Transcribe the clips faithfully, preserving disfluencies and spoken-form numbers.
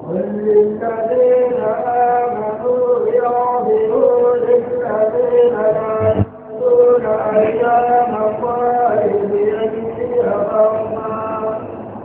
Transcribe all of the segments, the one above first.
قل للذين آمنوا يغفروا للذين لا يؤمنون أيام الله ليجزي قوما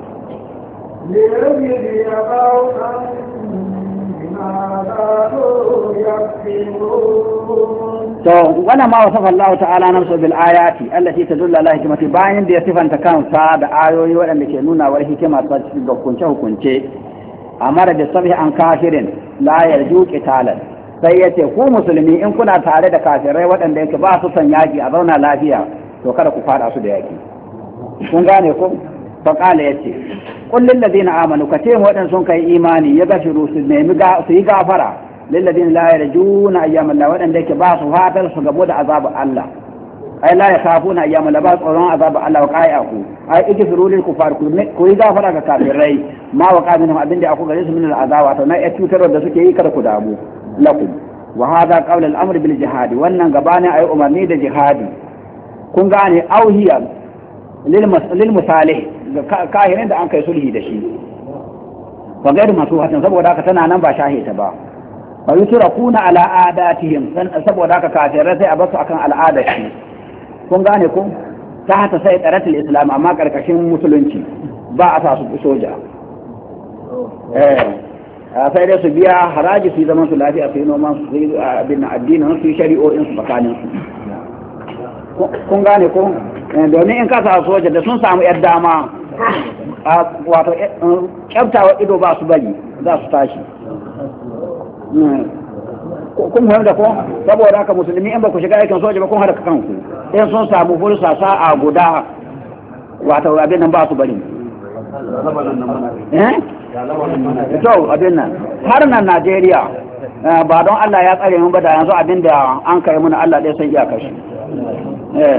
ليجزي قوما بما كانوا يكسبون. to wannan ma wasafa Allah ta'ala nafsu bil ayati allati tadullu ala hikmati bayan da ya sifanta kansa da ayoyi waɗanda ke nuna wa hikima ta cikin hukunce hukunce amara da sabi an kafirin la yarju qitalan sai yace ku musulmi in kuna tare da kafirai waɗanda yake ba su san yaki a zauna lafiya to kada ku fada su da yaki kun gane ko fa kala yace qul lil ladina amanu kace mu waɗanda sun kai imani ya gashiru su nemi ga su yi gafara lilladin la yarjuna ayyamal la wadanda yake ba su fatar su gabo da azabu Allah ai la yakhafuna ayyamal la ba tsoron azabu Allah wa qai'aku ai igfiru lil kufar ku yi gafara ga kafirai ma wa qaminhum abinda aku gare su min al azab wato na ya cutar da suke yi kada ku damu lakum wa hadha qawl al amr bil jihad wannan gabani ai umarni da jihadi kun gane auhiya lil lil musalih kahirin da an kai sulhi da shi wa gairu masu hatan saboda haka tana nan ba shahita ba fa yutrakuna ala adatihim saboda haka kafirai sai a basu akan al'adar shi kun gane ko ta hata sai tsaratul islam amma karkashin musulunci ba a sa su soja eh sai dai su biya haraji su zaman su lafiya su yi noman su yi abin addinin su yi shari'o'in su tsakanin su kun gane ko domin in ka sa soja da sun samu yar dama wato kyaftawa ido ba su bari za su tashi kun fahimta ko saboda haka musulmi in ba ku shiga aikin soja ba kun harka kanku in sun samu fursa sa'a guda wato abin nan ba su bari eh to abin nan har nan Najeriya ba don Allah ya tsare mun ba da yanzu abin da an kai mun Allah dai san iyakar shi eh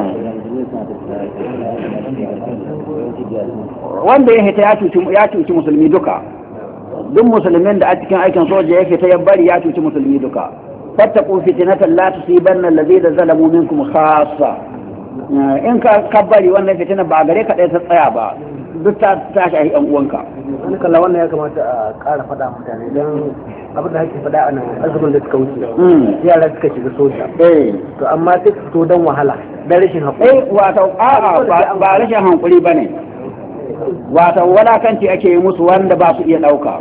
wanda ya hita ya cuci ya cuci musulmi duka duk musulmin da a cikin aikin soja ya fita ya bari ya cuci musulmi duka fattaqu fitnatan la tusibanna alladhina zalamu minkum khassa in ka kabbari wannan fitina ba gare ka dai ta tsaya ba duk ta tashi a yan uwanka wani kalla wannan ya kamata a ƙara faɗa mutane don abin da ake faɗa a nan azumin da suka wuce yara suka shiga soja to amma sai su fito don wahala don rashin haƙuri eh wato a'a ba rashin hankuri bane wato walakanci ake yi musu wanda ba su iya ɗauka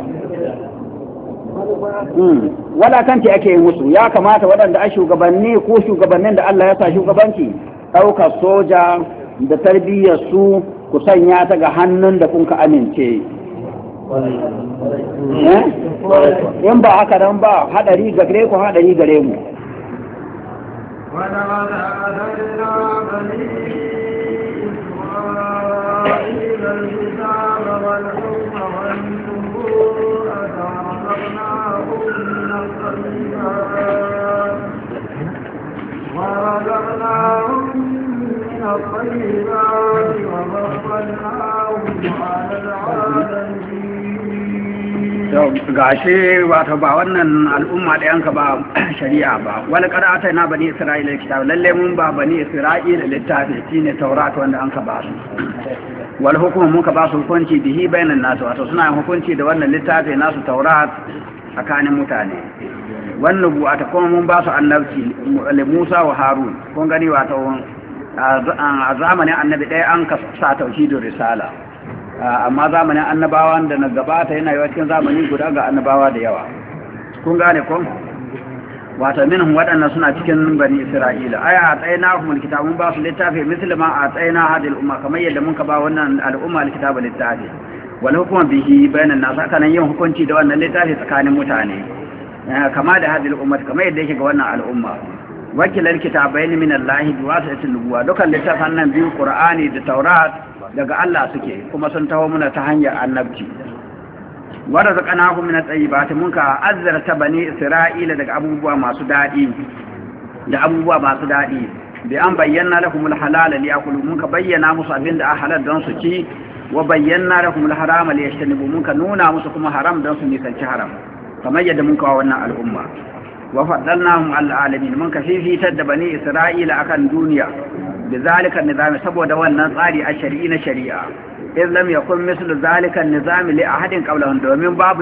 walakanci ake yi musu ya kamata waɗanda a shugabanni ko shugabannin da Allah ya sa shugabanci ɗaukar soja da tarbiyyar su ku sanya ta ga hannun da kun ka amince in ba haka nan ba haɗari gare ku haɗari gare mu ولقد أتينا بني إسرائيل الكتاب والحكم والنبوءة ورزقناهم من الطيبات ورزقناهم من الطيبات وفضلناهم على العالمين. gashi wato ba wannan al'umma da yanka ba shari'a ba wani karata na bani isra'ila kitab lalle mun ba bani isra'ila littafi shine taurat wanda anka ba su wal hukumu mun ka ba su hukunci bihi bainan nasu wato suna yin hukunci da wannan littafi nasu taurat tsakanin mutane wannan bu'ata kuma mun ba su annabci li Musa wa Harun kun gani wato a zamanin annabi ɗaya an ka sa tauhidin risala amma zamanin annabawa da na gabata yana yawa cikin zamani guda ga annabawa da yawa kun gane kun wata minhum waɗannan suna cikin bani isra'ila aya a tsayina kuma kitabun ba su littafi musulma a tsayina hadil umma kamar yadda mun ka ba wannan al'umma alkitaba littafi wal hukuma bihi bainan nas haka nan yin hukunci da wannan littafi tsakanin mutane kama da hadil umma kamar yadda yake ga wannan al'umma wakilan kitabaini min Allah bi wasitatin nubuwa dukan littafan nan biyu qur'ani da taurat daga Allah suke kuma sun taho muna ta hanyar annabci wadda zaƙanahu min at-tayyibati mun ka azzarta bani isra'ila daga abubuwa masu dadi da abubuwa masu dadi bi an bayyana lahum al-halala liyakulu mun ka bayyana musu abin da halal don su ci wa bayyana lahum al-harama liyajtanibu mun ka nuna musu kuma haram don su nisanci haram kamar yadda mun kawo wannan al'umma wa faddalnahum al-alamin mun ka fifitar da bani isra'ila akan duniya بذلك النظام saboda wannan tsari a shari'i na shari'a in lam yakun mislu zalika an-nizam li ahadin qablahum domin babu